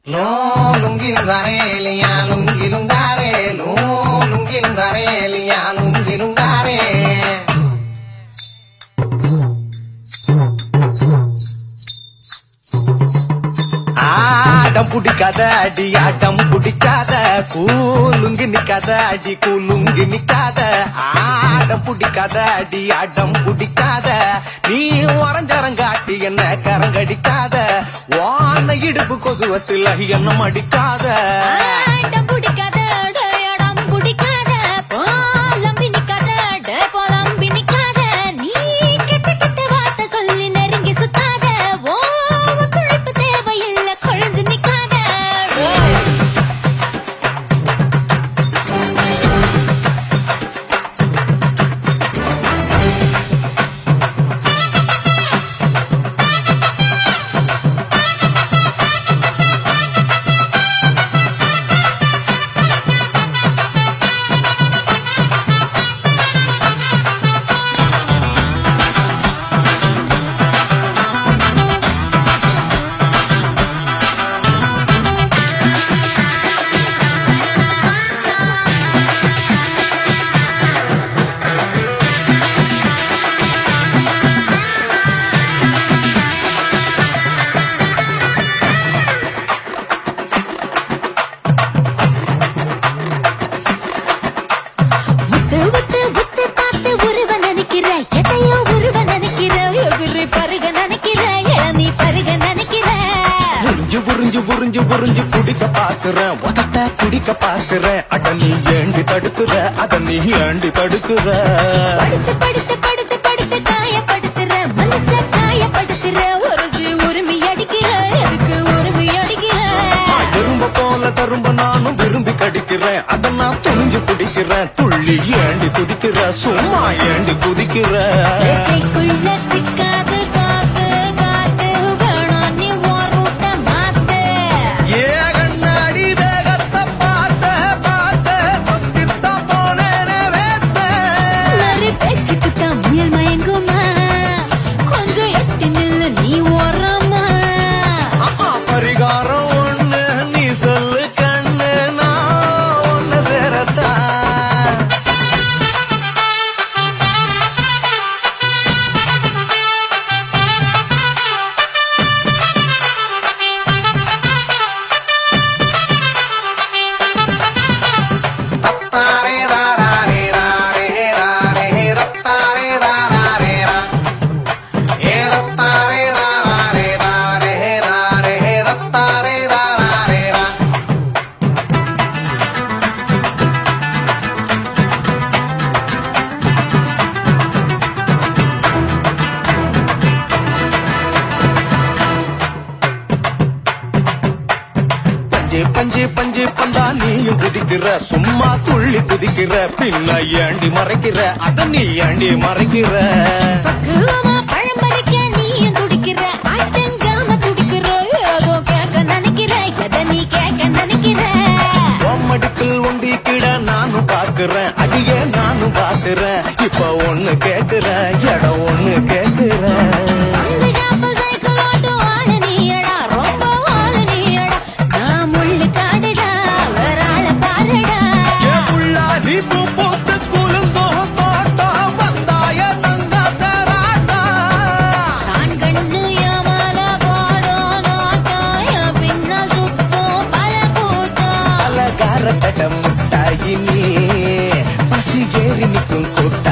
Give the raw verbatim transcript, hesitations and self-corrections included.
Lo lungin gare ya lungin gare lo lungin gare ya lungin gare ஆடம் புடிக்காத அடி ஆட்டம் புடிக்காத கூலுங்கி நிக்காத அடி கூலுங்கி நிக்காத ஆடம் புடிக்காத அடி ஆட்டம் புடிக்காத நீ வரைஞ்சரங்காட்டி என்ன கரங்கடிக்காத வான இடுப்பு கொசுவத்தில் என்ன மடிக்காத ஆடம் புடிக்காத அடம் புடிக்காத போலம்பி நிக்காத போலம்பி நிக்காத நீ கெட்ட கெட்ட வார்த்தை சொல்லி நெருங்கி சுத்தாத ஓ குழைப்பு தேவையில்ல கொழுந்து நிக்காத புரிஞ்சு புரிஞ்சு புரிஞ்சு குடிக்க பாக்குறேன் உதட்ட குடிக்க பாக்குறேன் அட நீ ஏண்டி தடுக்குற அத நீ ஏண்டி தடுக்குற படுத்து படுத்து படுத்து படுத்து காயப்படுத்துற மனச காயப்படுத்துற ஒரு உரிமை அடிக்கிற எதுக்கு உரிமை அடிக்கிற எறும்ப போல தரும்ப நானும் விரும்பி கடிக்கிறேன் அத நான் துணிஞ்சு குடிக்கிறேன் துள்ளி ஏண்டி துதிக்கிற சும்மா ஏண்டி குதிக்கிற சிக்காது காத்து காத்து வேணாம் நீ ஓரூட்ட மாத்து ஏ கண்ணாடி தேகத்தை பார்த்த பார்த்த சொத்தித்தான் போனேனே வேத்த ஒரு பேச்சுக்கு தான் முயல் மயங்குமா கொஞ்சம் எட்டி நில்லு நீ ஓரமா பரிகாரம் ஒண்ணு நீ சொல்லு கண்ணு நான் ஒண்ணு சேரத்தா பஞ்சு பஞ்சு பந்தா நீயும் குதிக்கிற சும்மா துள்ளி குதிக்கிற பின்ன ஏண்டி மறைக்கிற அத நீ ஏண்டி மறைக்கிற பக்குவமா பழம் பறிக்க நீயும் துடிக்கிற ஆட்டங்காம துடிக்கிற ஏதோ கேட்க நினைக்கிற எதை நீ கேட்க நினைக்கிற மடிப்பில் ஒண்டி கிட நானும் பாக்குறேன் அதையே நானும் பாக்குறேன் இப்ப ஒண்ணு கேக்குறேன் இடம் ஒண்ணு கேக்குறேன் முட்டாயி நீ பசி ஏறி நிற்கும்